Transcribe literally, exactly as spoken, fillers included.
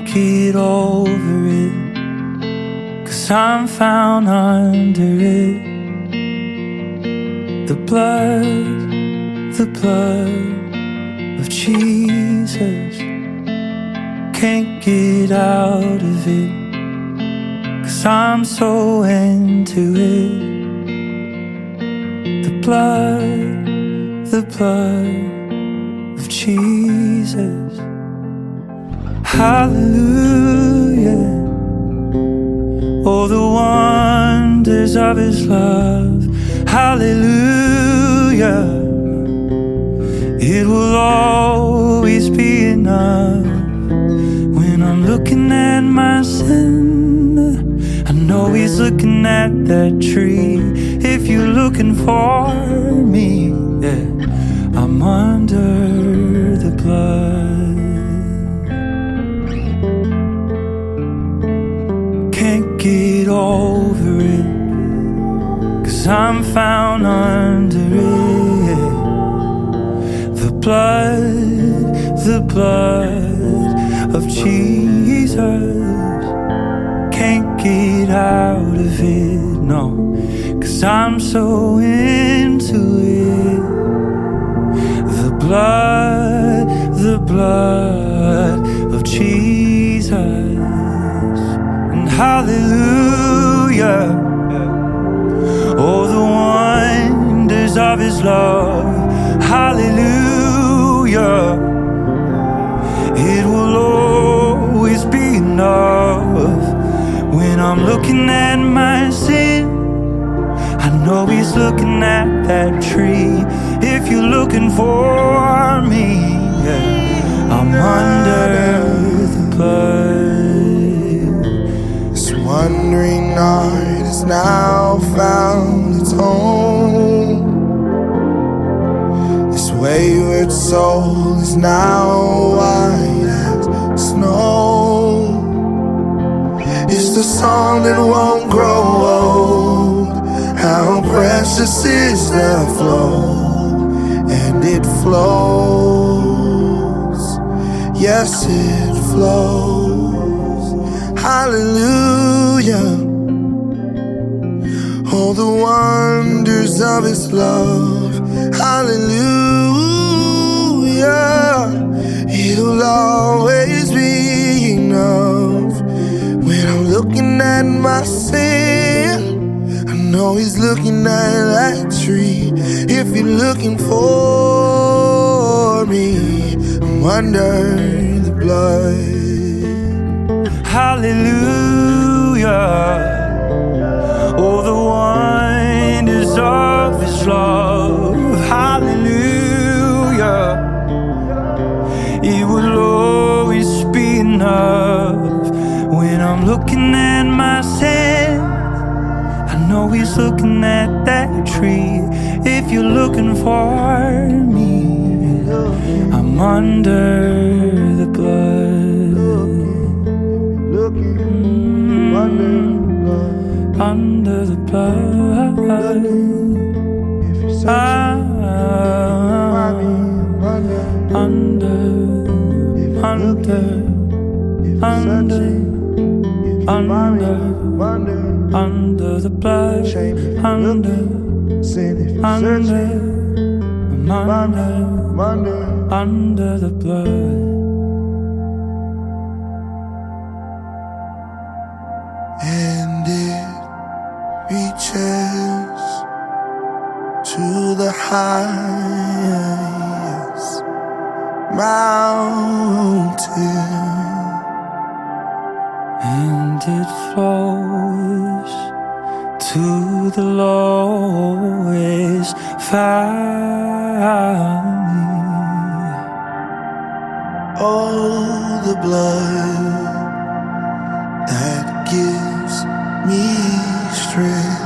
get over it, 'cause I'm found under it. The blood, the blood of Jesus. Can't get out of it, 'cause I'm so into it. The blood, the blood of Jesus. Hallelujah. Oh, the wonders of His love. Hallelujah. It will always be enough. When I'm looking at my sin, I know He's looking at that tree. If you're looking for me, yeah, I'm under the blood. Can't get over it, 'cause I'm found under it. The blood, the blood of Jesus. Can't get out of it, no, 'cause I'm so into it. The blood, the blood of Jesus. And hallelujah. Oh, the wonders of His love. Hallelujah. It will always be enough. When I'm looking at my sin, I know He's looking at that tree. If you're looking for me, yeah, I'm under the blood. This wandering night has now found its home. This wayward soul is now white as snow. It's the song that won't grow old. How precious is the flow, and it flows. Yes, it flows. Hallelujah. Oh, the wonders of His love. Hallelujah. It'll always be enough. When I'm looking at my sin, I know He's looking at that tree. If you're looking for me, I'm under the blood. Hallelujah. Oh, the wonders of His love. Hallelujah. It will always be enough. When I'm looking at my sin, I know He's looking at that tree. If you're looking for me, I'm under the blood. Mm, under the blood. Ah, under, under, under. Under, under the blood, under, under, under, under the blood. And it reaches to the highest mountain. And it flows to the lowest valley. Oh, the blood that gives me strength.